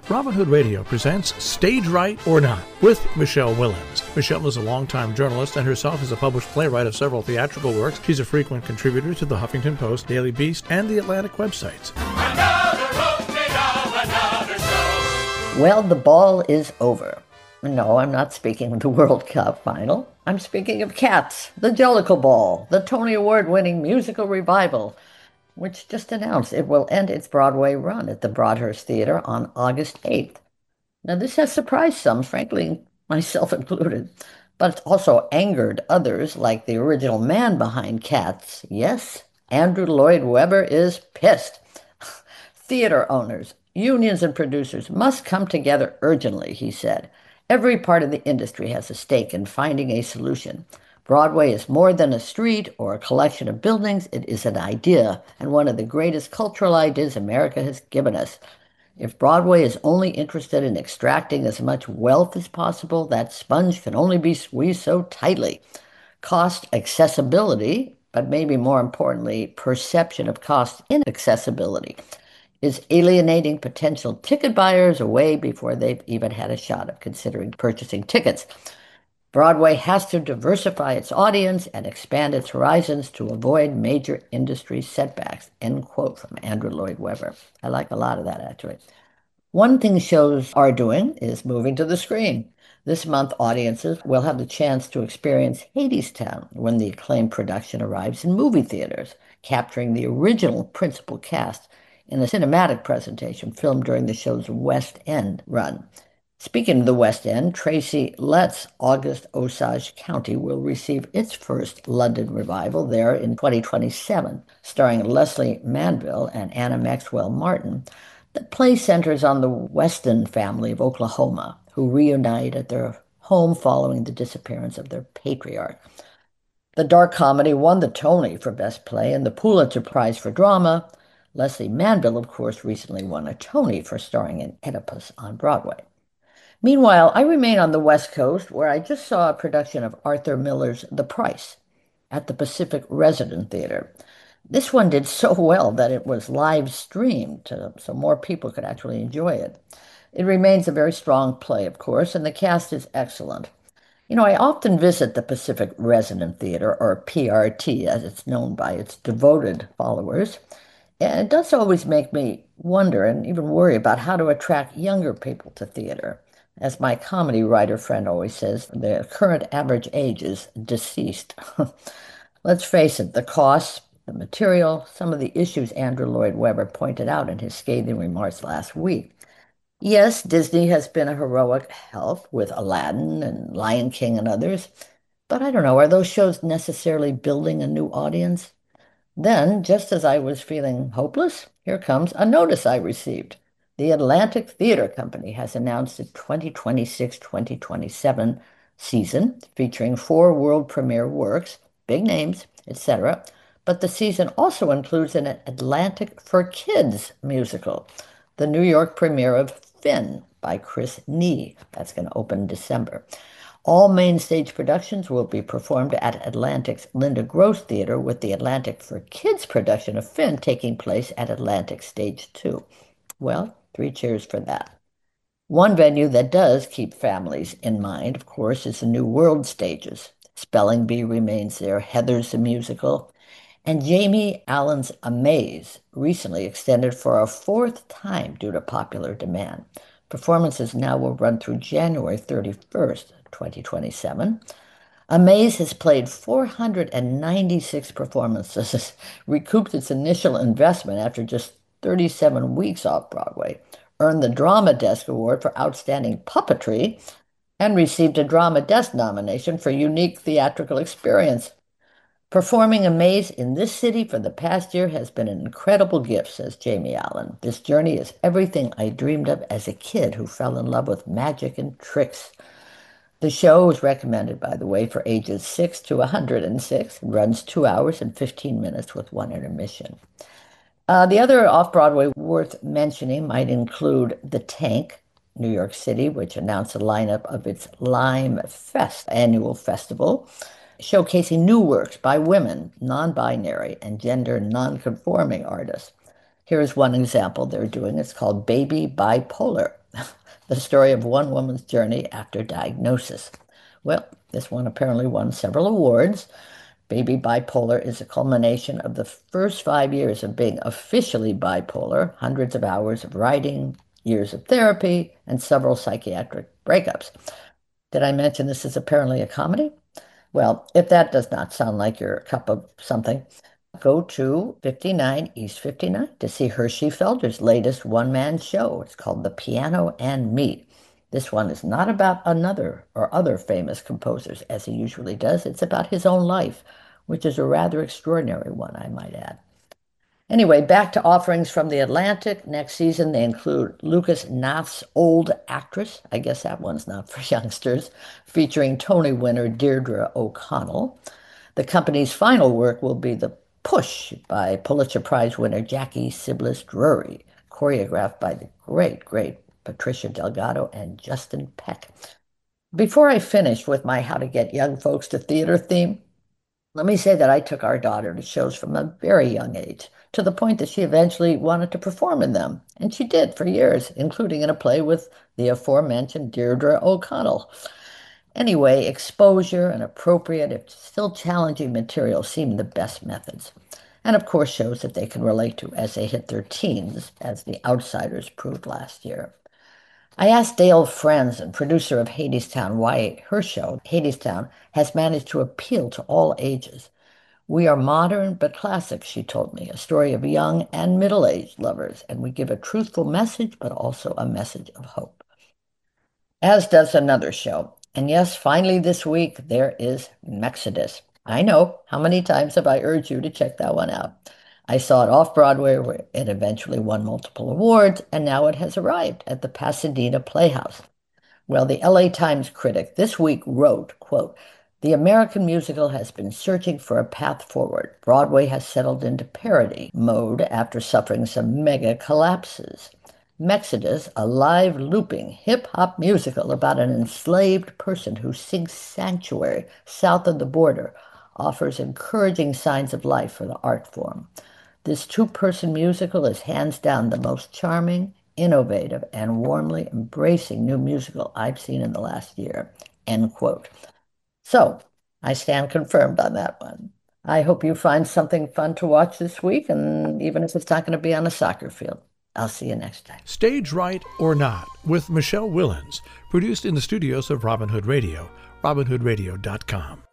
Robin Hood Radio presents Stage Right or Not with Michelle Willens. Michelle is a longtime journalist and herself is a published playwright of several theatrical works. She's a frequent contributor to the Huffington Post, Daily Beast, and the Atlantic websites. Well, the ball is over. No, I'm not speaking of the World Cup final. I'm speaking of Cats, the Jellicle Ball, the Tony Award-winning musical revival, which just announced it will end its Broadway run at the Broadhurst Theater on August 8th. Now, this has surprised some, frankly, myself included, but it's also angered others, like the original man behind Cats. Yes, Andrew Lloyd Webber is pissed. Theater owners, unions, and producers must come together urgently, he said. Every part of the industry has a stake in finding a solution. Broadway is more than a street or a collection of buildings. It is an idea, and one of the greatest cultural ideas America has given us. If Broadway is only interested in extracting as much wealth as possible, that sponge can only be squeezed so tightly. Cost accessibility, but maybe more importantly, perception of cost inaccessibility, is alienating potential ticket buyers away before they've even had a shot of considering purchasing tickets. Broadway has to diversify its audience and expand its horizons to avoid major industry setbacks, end quote from Andrew Lloyd Webber. I like a lot of that, actually. One thing shows are doing is moving to the screen. This month, audiences will have the chance to experience Hadestown when the acclaimed production arrives in movie theaters, capturing the original principal cast in a cinematic presentation filmed during the show's West End run. Speaking of the West End, Tracy Letts' August Osage County will receive its first London revival there in 2027, starring Leslie Manville and Anna Maxwell Martin. The play centers on the Weston family of Oklahoma, who reunite at their home following the disappearance of their patriarch. The dark comedy won the Tony for Best Play and the Pulitzer Prize for Drama. Leslie Manville, of course, recently won a Tony for starring in Oedipus on Broadway. Meanwhile, I remain on the West Coast, where I just saw a production of Arthur Miller's The Price at the Pacific Resident Theater. This one did so well that it was live streamed, so more people could actually enjoy it. It remains a very strong play, of course, and the cast is excellent. You know, I often visit the Pacific Resident Theater, or PRT, as it's known by its devoted followers. And it does always make me wonder and even worry about how to attract younger people to theater. As my comedy writer friend always says, the current average age is deceased. Let's face it, the costs, the material, some of the issues Andrew Lloyd Webber pointed out in his scathing remarks last week. Yes, Disney has been a heroic help with Aladdin and Lion King and others, but I don't know, are those shows necessarily building a new audience? Then, just as I was feeling hopeless, here comes a notice I received. The Atlantic Theater Company has announced a 2026-2027 season featuring 4 world premiere works, big names, etc. But the season also includes an Atlantic for Kids musical, the New York premiere of Finn by Chris Nee. That's going to open in December. All main stage productions will be performed at Atlantic's Linda Gross Theater, with the Atlantic for Kids production of Finn taking place at Atlantic Stage 2. Well, 3 cheers for that. One venue that does keep families in mind, of course, is the New World Stages. Spelling Bee remains there, Heather's the musical, and Jamie Allen's Amaze recently extended for a 4th time due to popular demand. Performances now will run through January 31st, 2027. Amaze has played 496 performances, recouped its initial investment after just 37 weeks off Broadway, earned the Drama Desk Award for Outstanding Puppetry, and received a Drama Desk nomination for Unique Theatrical Experience. Performing Amaze in this city for the past year has been an incredible gift, says Jamie Allen. This journey is everything I dreamed of as a kid who fell in love with magic and tricks. The show is recommended, by the way, for ages 6 to 106. It runs 2 hours and 15 minutes with 1 intermission. The other off-Broadway worth mentioning might include The Tank, New York City, which announced a lineup of its Lime Fest annual festival, showcasing new works by women, non-binary, and gender non-conforming artists. Here's one example they're doing. It's called Baby Bipolar, The story of one woman's journey after diagnosis. Well, this one apparently won several awards. Baby Bipolar is a culmination of the first 5 years of being officially bipolar, hundreds of hours of writing, years of therapy, and several psychiatric breakups. Did I mention this is apparently a comedy? Well, if that does not sound like your cup of something, go to 59 East 59 to see Hershey Felder's latest one-man show. It's called The Piano and Me. This one is not about another or other famous composers, as he usually does. It's about his own life, which is a rather extraordinary one, I might add. Anyway, back to offerings from the Atlantic. Next season, they include Lucas Nath's Old Actress. I guess that one's not for youngsters, featuring Tony winner Deirdre O'Connell. The company's final work will be The Push by Pulitzer Prize winner Jackie Siblis Drury, choreographed by the great Patricia Delgado and Justin Peck. Before I finish with my How to Get Young Folks to Theater theme, let me say that I took our daughter to shows from a very young age, to the point that she eventually wanted to perform in them. And she did for years, including in a play with the aforementioned Deirdre O'Connell. Anyway, exposure and appropriate, if still challenging material seem the best methods. And of course, shows that they can relate to as they hit their teens, as The Outsiders proved last year. I asked Dale Franzen, producer of Hadestown, why her show, Hadestown, has managed to appeal to all ages. We are modern but classic, she told me, a story of young and middle-aged lovers, and we give a truthful message, but also a message of hope. As does another show. And yes, finally this week, there is Mexodus. I know. How many times have I urged you to check that one out? I saw it off Broadway, where it eventually won multiple awards, and now it has arrived at the Pasadena Playhouse. Well, the LA Times critic this week wrote, quote, "The American musical has been searching for a path forward. Broadway has settled into parody mode after suffering some mega collapses. Mexodus, a live looping hip-hop musical about an enslaved person who sings Sanctuary south of the border, offers encouraging signs of life for the art form. This two-person musical is hands down the most charming, innovative, and warmly embracing new musical I've seen in the last year." End quote. So, I stand confirmed on that one. I hope you find something fun to watch this week, and even if it's not going to be on a soccer field. I'll see you next time. Stage Right or Not with Michelle Willens, produced in the studios of Robin Hood Radio, robinhoodradio.com.